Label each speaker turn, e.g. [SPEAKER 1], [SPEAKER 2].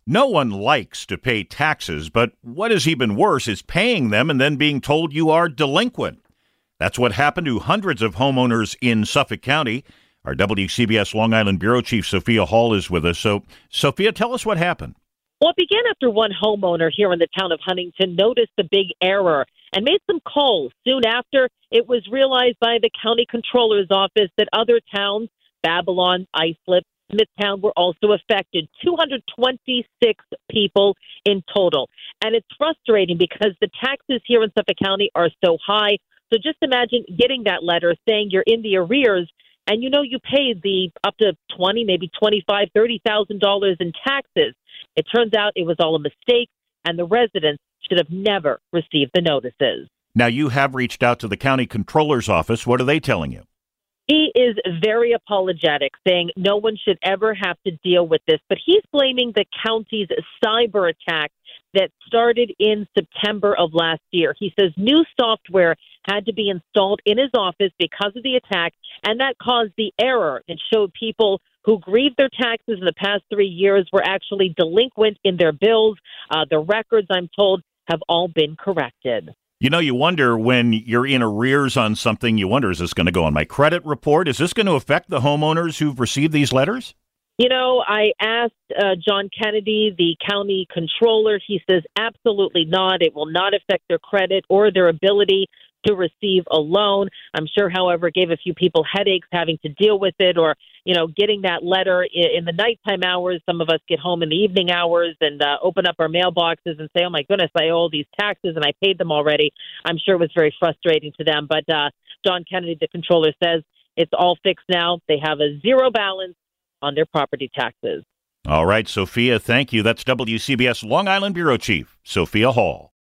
[SPEAKER 1] No one likes to pay taxes, but what is even worse is paying them and then being told you are delinquent. That's what happened to hundreds of homeowners in Suffolk County. Our WCBS Long Island Bureau Chief Sophia Hall is with us. So, Sophia, tell us what happened.
[SPEAKER 2] Well, it began after one homeowner here in the town of Huntington noticed the big error and made some calls. Soon after, it was realized by the county controller's office that other towns, Babylon, Islip, Smithtown, were also affected. 226 people in total. And it's frustrating because the taxes here in Suffolk County are so high. So just imagine getting that letter saying you're in the arrears and you know you paid the up to $20,000, maybe $25,000, $30,000 in taxes. It turns out it was all a mistake, and the residents should have never received the notices.
[SPEAKER 1] Now, you have reached out to the county controller's office. What are they telling you?
[SPEAKER 2] He is very apologetic, saying no one should ever have to deal with this. But he's blaming the county's cyber attack that started in September of last year. He says new software had to be installed in his office because of the attack, and that caused the error. It showed people who grieved their taxes in the past 3 years were actually delinquent in their bills. The records, I'm told, have all been corrected.
[SPEAKER 1] You know, you wonder when you're in arrears on something, you wonder, is this going to go on my credit report? Is this going to affect the homeowners who've received these letters?
[SPEAKER 2] You know, I asked John Kennedy, the county controller. He says absolutely not. It will not affect their credit or their ability to receive a loan. I'm sure, however, it gave a few people headaches having to deal with it or, you know, getting that letter in the nighttime hours. Some of us get home in the evening hours and open up our mailboxes and say, oh, my goodness, I owe all these taxes and I paid them already. I'm sure it was very frustrating to them. But John Kennedy, the controller, says it's all fixed now. They have a zero balance on their property taxes.
[SPEAKER 1] All right, Sophia, thank you. That's WCBS Long Island Bureau Chief Sophia Hall.